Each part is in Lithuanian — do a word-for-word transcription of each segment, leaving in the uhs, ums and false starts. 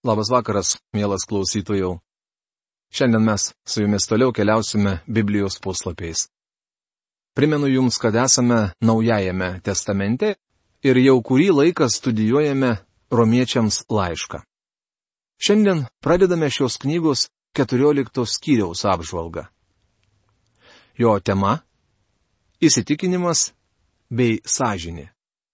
Labas vakaras, mielas klausytojau. Šiandien mes su jumis toliau keliausime Biblijos puslapiais. Primenu jums, kad esame Naujajame testamente ir jau kurį laiką studijuojame Romiečiams laišką. Šiandien pradedame šios knygos keturioliktos skyriaus apžvalgą. Jo tema – įsitikinimas bei sąžinė.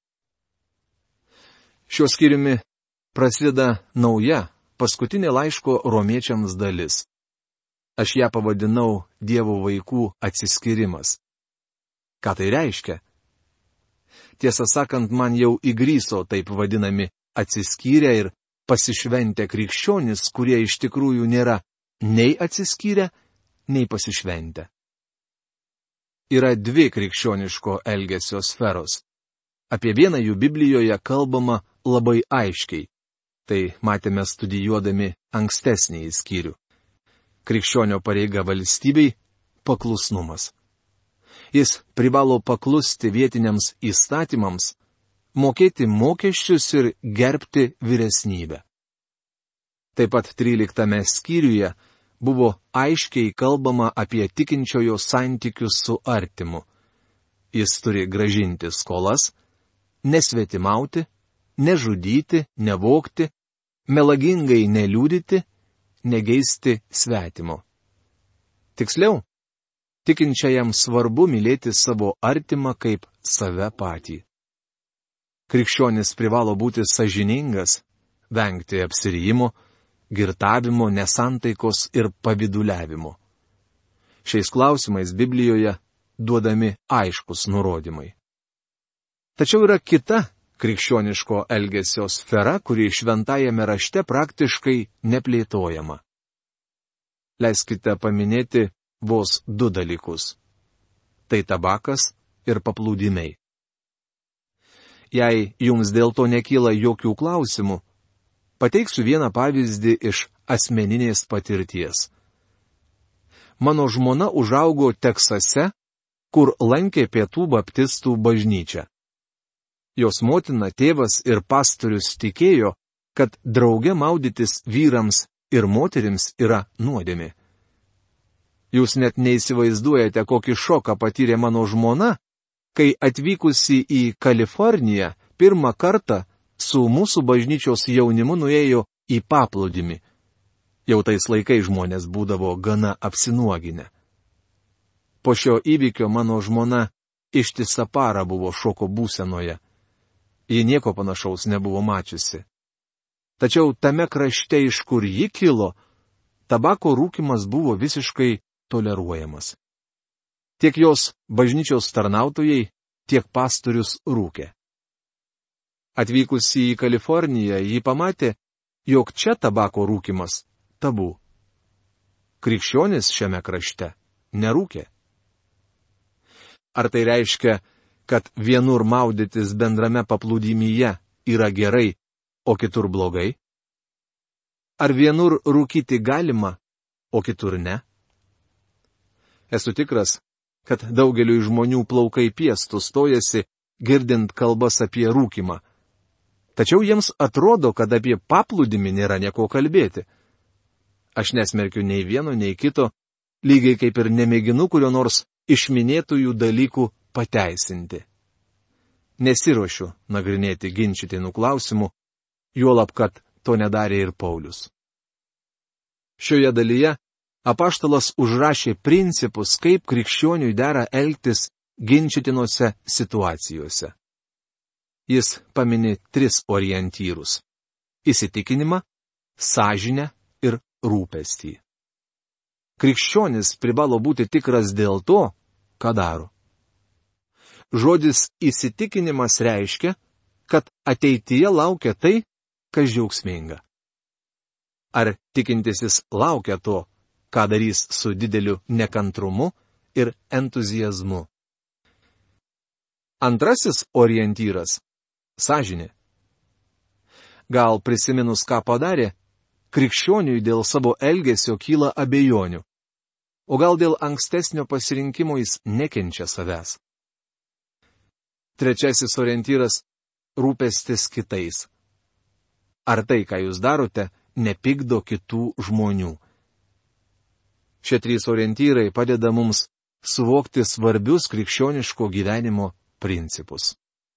Šiuo skyriumi prasideda nauja, paskutinė laiško Romiečiams dalis. Aš ją pavadinau Dievo vaikų atsiskyrimas. Ką tai reiškia? Tiesą sakant, man jau įgryso taip vadinami atsiskyrę ir pasišventę krikščionys, kurie iš tikrųjų nėra nei atsiskyrę, nei pasišventę. Yra dvi krikščioniško elgesio sferos. Apie vieną jų Biblijoje kalbama labai aiškiai. Tai matėme studijuodami ankstesnį skyrių. Krikščionio pareiga valstybei – paklusnumas. Jis privalo paklusti vietiniams įstatymams, mokėti mokesčius ir gerbti vyresnybę. Taip pat tryliktame skyriuje buvo aiškiai kalbama apie tikinčiojo santykius su artimu. Jis turi grąžinti skolas, nesvetimauti, nežudyti, nevogti, melagingai neliūdyti, negeisti svetimo. Tiksliau, tikinčiajam svarbu mylėti savo artimą kaip save patį. Krikščionis privalo būti sąžiningas, vengti apsirijimo, girtavimo, nesantaikos ir pavyduliavimo. Šiais klausimais Biblijoje duodami aiškus nurodymai. Tačiau yra kita krikščioniško elgesio sfera, kuri šventajame rašte praktiškai neplėtojama. Leiskite paminėti vos du dalykus. Tai tabakas ir paplūdimiai. Jei jums dėl to nekyla jokių klausimų, pateiksiu vieną pavyzdį iš asmeninės patirties. Mano žmona užaugo Teksase, kur lankė pietų baptistų bažnyčią. Jos motina, tėvas ir pastorius tikėjo, kad drauge maudytis vyrams ir moterims yra nuodėmė. Jūs net neįsivaizduojate, kokį šoką patyrė mano žmona, kai atvykusi į Kaliforniją pirmą kartą su mūsų bažnyčios jaunimu nuėjo į paplūdimį. Jau tais laikais žmonės būdavo gana apsinuoginę. Po šio įvykio mano žmona ištisą parą buvo šoko būsenoje. Ji nieko panašaus nebuvo mačiusi. Tačiau tame krašte, iš kur ji kilo, tabako rūkymas buvo visiškai toleruojamas. Tiek jos bažnyčios tarnautojai, tiek pastorius rūkė. Atvykusi į Kaliforniją, ji pamatė, jog čia tabako rūkymas tabu. Krikščionis šiame krašte nerūkė. Ar tai reiškia, kad vienur maudytis bendrame paplūdimyje yra gerai, o kitur blogai? Ar vienur rūkyti galima, o kitur ne? Esu tikras, kad daugeliui žmonių plaukai piestų stojasi, girdint kalbas apie rūkimą. Tačiau jiems atrodo, kad apie paplūdimį nėra nieko kalbėti. Aš nesmerkiu nei vieno, nei kito, lygiai kaip ir nemėginu kurio nors išminėtųjų dalykų pateisinti. Nesiruošiu nagrinėti ginčytinų klausimų, juolab, kad to nedarė ir Paulius. Šioje dalyje apaštalas užrašė principus, kaip krikščioniui dera elgtis ginčytinose situacijose. Jis pamini tris orientyrus – įsitikinimą, sąžinę ir rūpestį. Krikščionis privalo būti tikras dėl to, ką daro. Žodis įsitikinimas reiškia, kad ateityje laukia tai, kas džiaugsminga. Ar tikintysis laukia to, ką darys su dideliu nekantrumu ir entuziazmu? Antrasis orientyras – sąžinė. Gal prisiminus, ką padarė, krikščioniui dėl savo elgesio kyla abejonių. O gal dėl ankstesnio pasirinkimo jis nekenčia savęs. Trečiasis orientyras – rūpestis kitais. Ar tai, ką jūs darote, nepykdo kitų žmonių. Šie trys orientyrai padeda mums suvokti svarbius krikščioniško gyvenimo principus.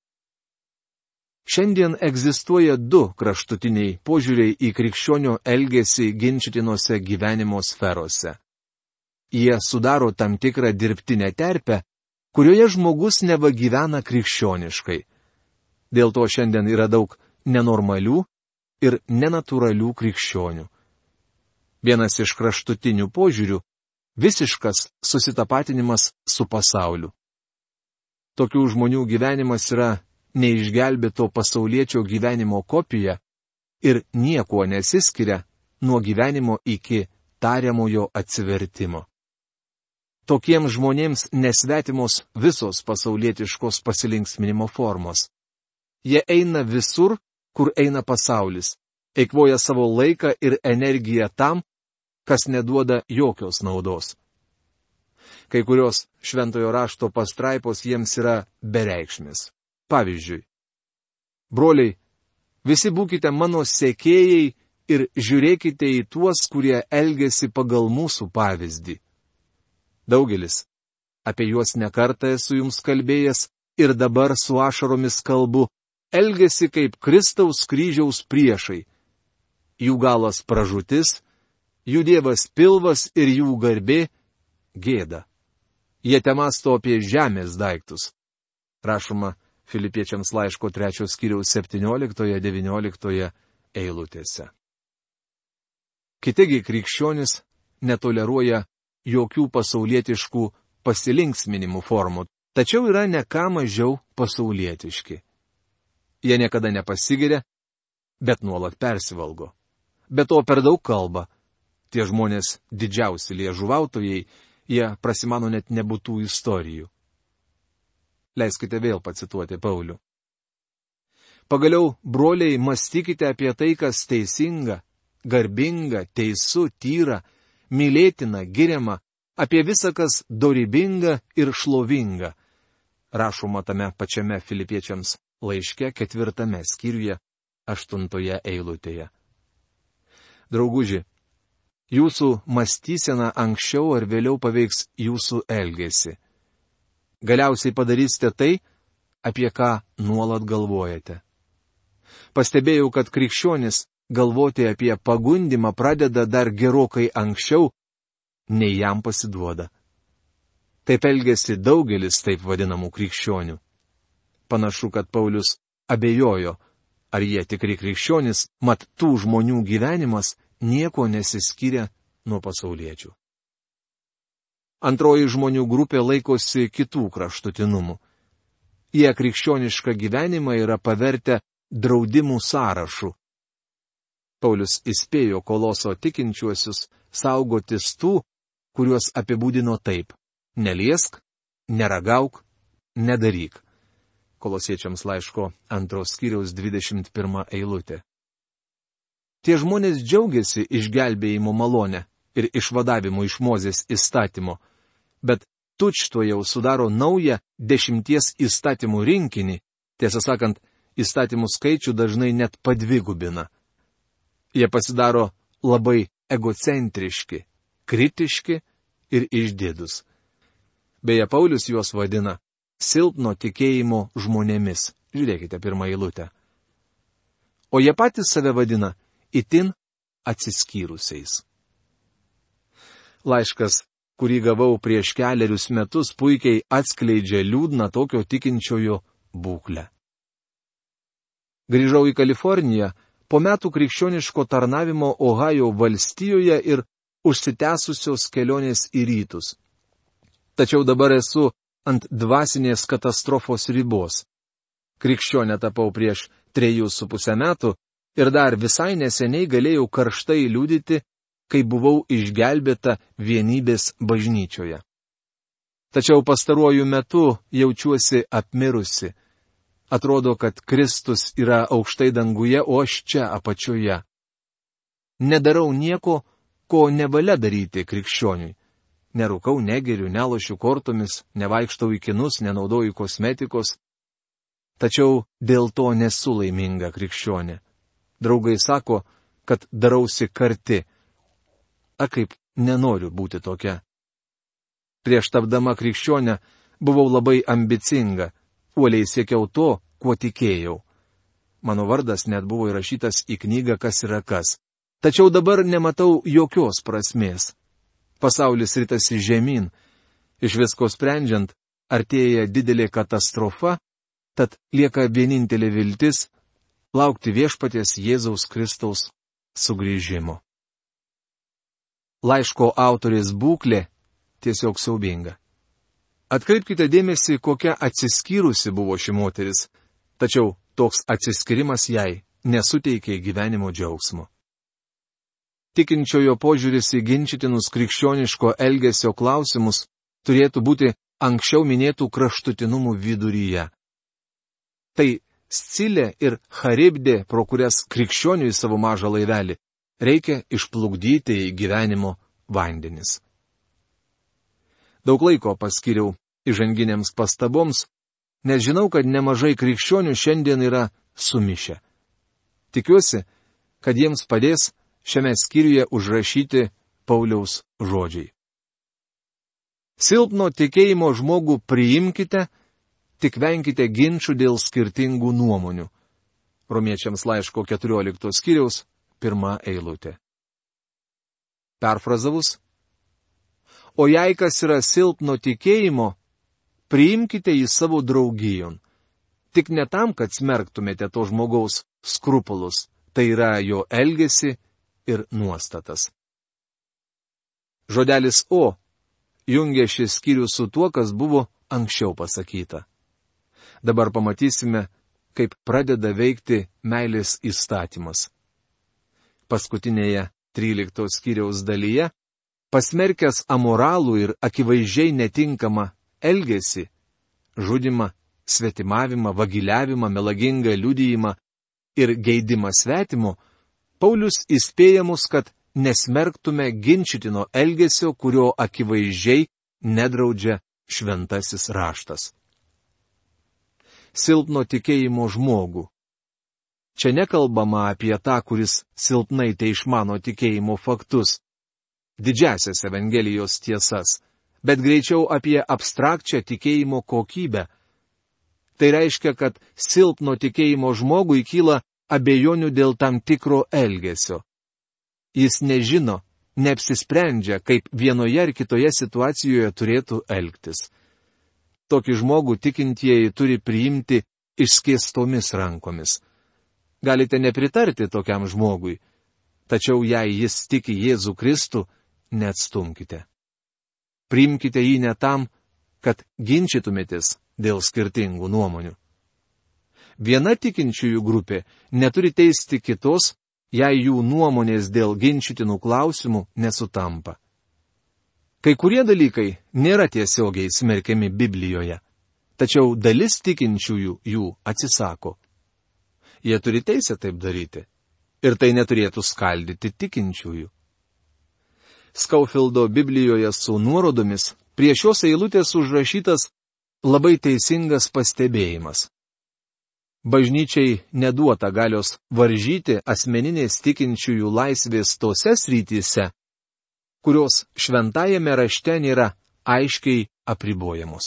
Šiandien egzistuoja du kraštutiniai požiūriai į krikščionio elgesį ginčytinose gyvenimo sferose. Jie sudaro tam tikrą dirbtinę terpę, kurioje žmogus neva gyvena krikščioniškai. Dėl to šiandien yra daug nenormalių ir nenatūralių krikščionių. Vienas iš kraštutinių požiūrių - visiškas susitapatinimas su pasauliu. Tokių žmonių gyvenimas yra neišgelbėto pasauliečio gyvenimo kopija ir niekuo nesiskiria nuo gyvenimo iki tariamojo atsivertimo. Tokiems žmonėms nesvetimos visos pasaulietiškos pasilinksminimo formos. Jie eina visur, kur eina pasaulis, eikvoja savo laiką ir energiją tam, kas neduoda jokios naudos. Kai kurios šventojo rašto pastraipos jiems yra bereikšmės. Pavyzdžiui, broliai, visi būkite mano sekėjai ir žiūrėkite į tuos, kurie elgesi pagal mūsų pavyzdį. Daugelis, apie juos nekartą esu jums kalbėjęs ir dabar su ašaromis kalbu, elgesi kaip Kristaus kryžiaus priešai. Jų galas pražūtis, jų dievas pilvas ir jų garbė gėda. Jie temasto apie žemės daiktus. Rašoma Filipiečiams laiško trečios skyriaus septynioliktoje devynioliktoje eilutėse. Kitigi krikščionis netoleruoja jokių pasaulietiškų pasilinksminimų formų, tačiau yra ne ką mažiau pasaulietiški. Jie niekada nepasigiria, bet nuolat persivalgo. Be to per daug kalba. Tie žmonės didžiausi liežuvautojai, jie prasimano net nebūtų istorijų. Leiskite vėl pacituoti Paulių. Pagaliau, broliai, mąstykite apie tai, kas teisinga, garbinga, teisu, tyra, mylėtina, giriama, apie visą, kas dorybinga ir šlovinga. Rašoma tame pačiame Filipiečiams laiške ketvirtame skyriuje, aštuntoje eilutėje. Drauguži, jūsų mąstysena anksčiau ar vėliau paveiks jūsų elgesį. Galiausiai padarysite tai, apie ką nuolat galvojate. Pastebėjau, kad krikščionis galvoti apie pagundimą pradeda dar gerokai anksčiau, nei jam pasiduoda. Taip elgesi daugelis taip vadinamų krikščionių. Panašu, kad Paulius abejojo, ar jie tikri krikščionys, mat tų žmonių gyvenimas nieko nesiskiria nuo pasauliečių. Antroji žmonių grupė laikosi kitų kraštutinumų. Jie krikščionišką gyvenimą yra pavertę draudimų sąrašu. Paulius įspėjo Koloso tikinčiuosius saugotis tų, kuriuos apibūdino taip: neliesk, neragauk, nedaryk. Kolosiečiams laiško antros skyriaus dvidešimt pirma eilutė. Tie žmonės džiaugiasi išgelbėjimo malone ir išvadavimu iš Mozės įstatymo, bet tučtuojau sudaro naują dešimties įstatymų rinkinį, tiesą sakant, įstatymų skaičių dažnai net padvigubina. Jie pasidaro labai egocentriški, kritiški ir išdidūs. Beje, Paulius juos vadina silpno tikėjimo žmonėmis. Žiūrėkite pirmą eilutę. O jie patys save vadina itin atsiskyrusiais. Laiškas, kurį gavau prieš kelerius metus, puikiai atskleidžia liūdną tokio tikinčiojo būklę. Grįžau į Kaliforniją po metų krikščioniško tarnavimo Ohajo valstijoje ir užsitęsusios kelionės į rytus. Tačiau dabar esu ant dvasinės katastrofos ribos. Krikščionė tapau prieš trejus su pusę metų ir dar visai neseniai galėjau karštai liudyti, kai buvau išgelbėta vienybės bažnyčioje. Tačiau pastaruoju metu jaučiuosi apmirusi. Atrodo, kad Kristus yra aukštai danguje, o aš čia apačioje. Nedarau nieko, ko nevalia daryti krikščioniui. Nerūkau, negeriu, nelošiu kortomis, nevaikštau į kinus, nenaudoju kosmetikos. Tačiau dėl to nesu laiminga krikščionė. Draugai sako, kad darausi karti. A kaip nenoriu būti tokia. Prieš tapdama krikščionę buvau labai ambicinga, uoliai siekiau to, kuo tikėjau. Mano vardas net buvo įrašytas į knygą Kas yra kas. Tačiau dabar nematau jokios prasmės. Pasaulis ritasi žemyn. Iš visko sprendžiant, artėja didelė katastrofa, tad lieka vienintelė viltis - laukti viešpaties Jėzaus Kristaus sugrįžimo. Laiško autorės būklė tiesiog siaubinga. Atkreipkite dėmesį, kokia atsiskyrusi buvo ši moteris, tačiau toks atsiskyrimas jai nesuteikė gyvenimo džiaugsmo. Tikinčiojo požiūris į ginčytinus krikščioniško elgesio klausimus turėtų būti anksčiau minėtų kraštutinumų viduryje. Tai Scilė ir Charibdė, pro kurias krikščioniui savo mažą laivelį reikia išplukdyti į gyvenimo vandenis. Daug laiko paskiriau įžanginėms pastaboms, nes žinau, kad nemažai krikščionių šiandien yra sumišę. Tikiuosi, kad jiems padės šiame skyriuje užrašyti Pauliaus žodžiai. Silpno tikėjimo žmogų priimkite, tik venkite ginčių dėl skirtingų nuomonių. Romiečiams laiško keturioliktos skyriaus pirma eilutė. Perfrazavus. O jei kas yra silpno tikėjimo, priimkite jį savo draugijon. Tik ne tam, kad smerktumėte to žmogaus skrupulus, tai yra jo elgesį ir nuostatas. Žodelis O jungia šis skyrius su tuo, kas buvo anksčiau pasakyta. Dabar pamatysime, kaip pradeda veikti meilės įstatymas. Paskutinėje tryliktos skyriaus dalyje, pasmerkęs amoralų ir akivaizdžiai netinkamą elgesį, žudimą, svetimavimą, vagiliavimą, melagingą liudijimą ir geidimą svetimo, Paulius įspėja mus, kad nesmerktume ginčytino elgesio, kurio akivaizdžiai nedraudžia šventasis raštas. Silpno tikėjimo žmogų. Čia nekalbama apie tą, kuris silpnai te išmano tikėjimo faktus, didžiasias Evangelijos tiesas, bet greičiau apie abstrakčią tikėjimo kokybę. Tai reiškia, kad silpno tikėjimo žmogui kyla abejonių dėl tam tikro elgesio. Jis nežino, neapsisprendžia, kaip vienoje ar kitoje situacijoje turėtų elgtis. Tokį žmogų tikintieji turi priimti išskėstomis rankomis. Galite nepritarti tokiam žmogui, tačiau jei jis tiki Jėzų Kristų, neatstumkite. Priimkite jį ne tam, kad ginčytumėtės dėl skirtingų nuomonių. Viena tikinčiųjų grupė neturi teisti kitos, jei jų nuomonės dėl ginčytinų klausimų nesutampa. Kai kurie dalykai nėra tiesiogiai smerkiami Biblijoje, tačiau dalis tikinčiųjų jų atsisako. Jie turi teisę taip daryti, ir tai neturėtų skaldyti tikinčiųjų. Skaufildo Biblijoje su nuorodomis prie šios eilutės užrašytas labai teisingas pastebėjimas. Bažnyčiai neduota galios varžyti asmeninės tikinčiųjų laisvės tose srityse, kurios šventajame rašte nėra aiškiai apribojamos.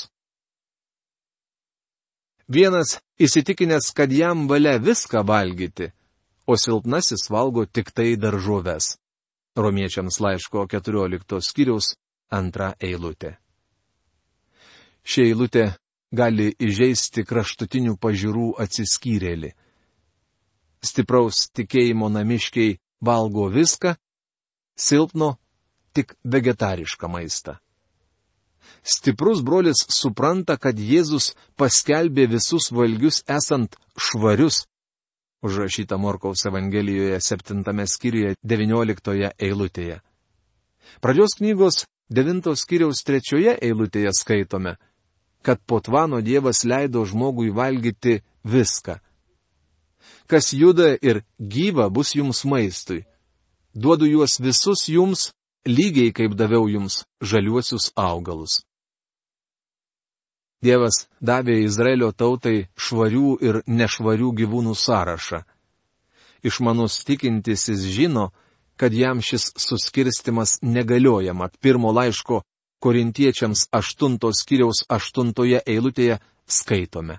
Vienas įsitikinęs, kad jam valia viską valgyti, o silpnasis valgo tik tai daržoves. Romiečiams laiško keturioliktos skyriaus antra eilutė. Ši eilutė gali įžeisti kraštutinių pažiūrų atsiskyrėlį. Stipraus tikėjimo namiškiai valgo viską, silpno tik vegetarišką maistą. Stiprus brolis supranta, kad Jėzus paskelbė visus valgius esant švarius, užrašyta Morkaus Evangelijoje septintame skyriuje devynioliktoje eilutėje. Pradžios knygos devintos skyriaus trečioje eilutėje skaitome, kad po tvano Dievas leido žmogui valgyti viską. Kas juda ir gyva bus jums maistui. Duodu juos visus jums, lygiai kaip daviau jums žaliuosius augalus. Dievas davė Izraelio tautai švarių ir nešvarių gyvūnų sąrašą. Išmanus tikintysis žino, kad jam šis suskirstimas negalioja, mat pirmo laiško Korintiečiams aštuntos skyriaus aštuntoje eilutėje skaitome.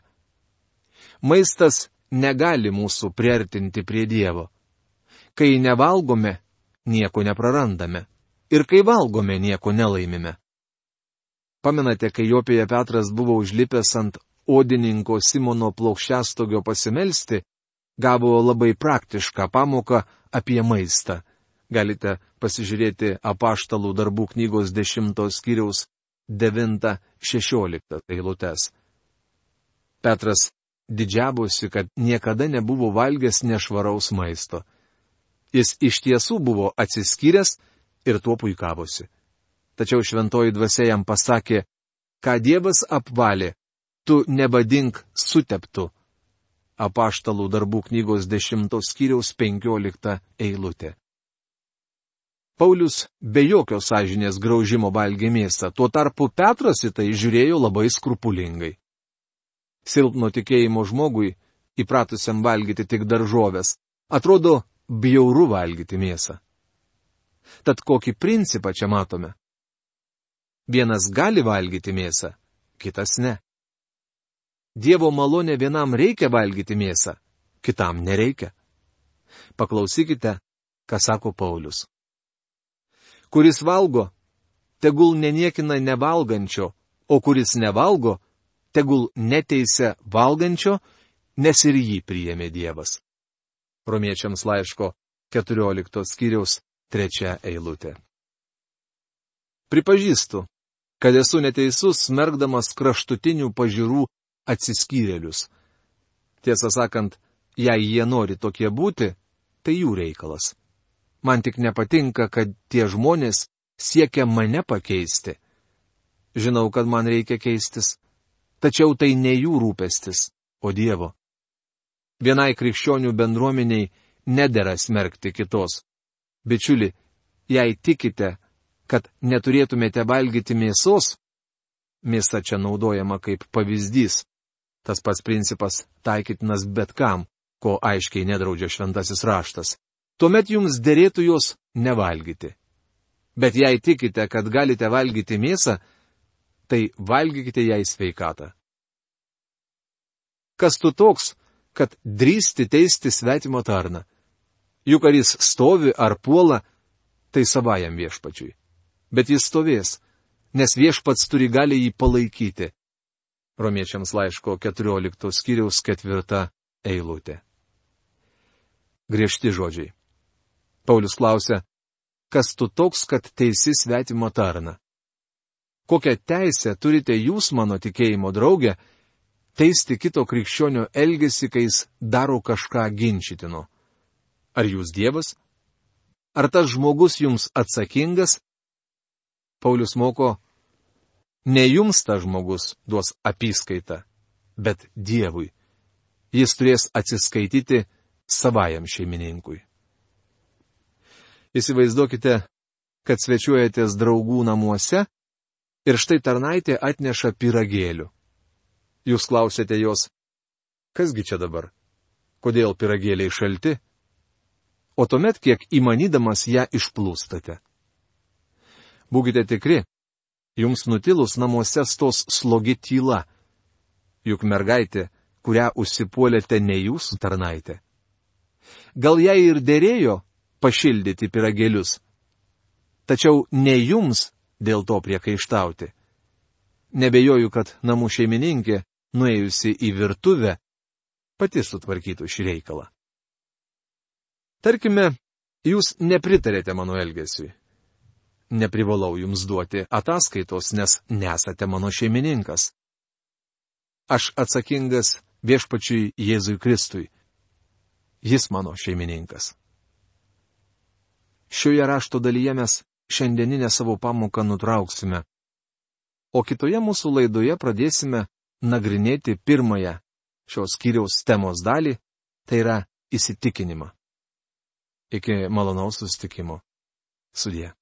Maistas negali mūsų priartinti prie Dievo. Kai nevalgome, nieko neprarandame. Ir kai valgome, nieko nelaimime. Pamenate, kai Jopėje Petras buvo užlipęs ant odininko Simono plokščiastogio pasimelsti, gavo labai praktišką pamoką apie maistą. Galite pasižiūrėti Apaštalų darbų knygos dešimtos skyriaus devintą šešioliktą eilutes. Petras didžiavosi, kad niekada nebuvo valgęs nešvaraus maisto. Jis iš tiesų buvo atsiskyręs ir tuo puikavosi. Tačiau šventoji dvasia jam pasakė, ką Dievas apvalė, tu nevadink suteptu. Apaštalų darbų knygos dešimtos skyriaus penkiolikta eilutė. Paulius be jokio sąžinės graužimo valgė mėsą, tuo tarpu Petras į tai žiūrėjo labai skrupulingai. Silpno tikėjimo žmogui, įpratusiam valgyti tik daržovės, atrodo bjauru valgyti mėsą. Tad kokį principą čia matome? Vienas gali valgyti mėsą, kitas ne. Dievo malonė vienam reikia valgyti mėsą, kitam nereikia. Paklausykite, ką sako Paulius. Kuris valgo, tegul neniekina nevalgančio, o kuris nevalgo, tegul neteisia valgančio, nes ir jį priėmė Dievas. Romiečiams laiško keturioliktos skyriaus trečia eilutė. Pripažįstu, kad esu neteisus, smerkdamas kraštutinių pažiūrų atsiskyrėlius. Tiesą sakant, jei jie nori tokie būti, tai jų reikalas. Man tik nepatinka, kad tie žmonės siekia mane pakeisti. Žinau, kad man reikia keistis, tačiau tai ne jų rūpestis, o Dievo. Vienai krikščionių bendruomeniai nedera smerkti kitos. Bičiuli, jei tikite, kad neturėtumėte valgyti mėsos, mėsa čia naudojama kaip pavyzdys. Tas pats principas taikytinas bet kam, ko aiškiai nedraudžia šventasis raštas. Tuomet jums derėtų jos nevalgyti. Bet jei tikite, kad galite valgyti mėsą, tai valgykite jai sveikatą. Kas tu toks, kad drįsti teisti svetimo tarną? Juk ar jis stovi ar puola, tai savajam viešpačiui. Bet jis stovės, nes viešpats turi gali jį palaikyti. Romiečiams laiško keturioliktos skyriaus ketvirta eilutė. Griežti žodžiai. Paulius klausia, kas tu toks, kad teisi svetimo tarną? Kokią teisę turite jūs, mano tikėjimo draugė, teisti kito krikščionio elgesį, kai jis daro kažką ginčytino? Ar jūs Dievas? Ar tas žmogus jums atsakingas? Paulius moko, ne jums tas žmogus duos apyskaitą, bet Dievui. Jis turės atsiskaityti savajam šeimininkui. Įsivaizduokite, kad svečiuojatės draugų namuose ir štai tarnaitė atneša pyragėlių. Jūs klausėte jos, kasgi čia dabar? Kodėl pyragėliai šalti? O tuomet, kiek įmanydamas ją išplūstate. Būkite tikri, jums nutilus namuose stos slogi tyla, juk mergaitė, kurią užsipuolėte, ne jūsų tarnaitė. Gal jai ir dėrėjo pašildyti pyragėlius, tačiau ne jums dėl to priekaištauti. Nebejoju, kad namų šeimininkė, nuėjusi į virtuvę, pati sutvarkytų šį reikalą. Tarkime, jūs nepritarėte mano elgesiui. Neprivalau jums duoti ataskaitos, nes nesate mano šeimininkas. Aš atsakingas viešpačiui Jėzui Kristui. Jis mano šeimininkas. Šioje rašto dalyje mes šiandieninę savo pamoką nutrauksime, o kitoje mūsų laidoje pradėsime nagrinėti pirmąją šios skyriaus temos dalį, tai yra įsitikinimą. Iki malonaus susitikimo. Sudie.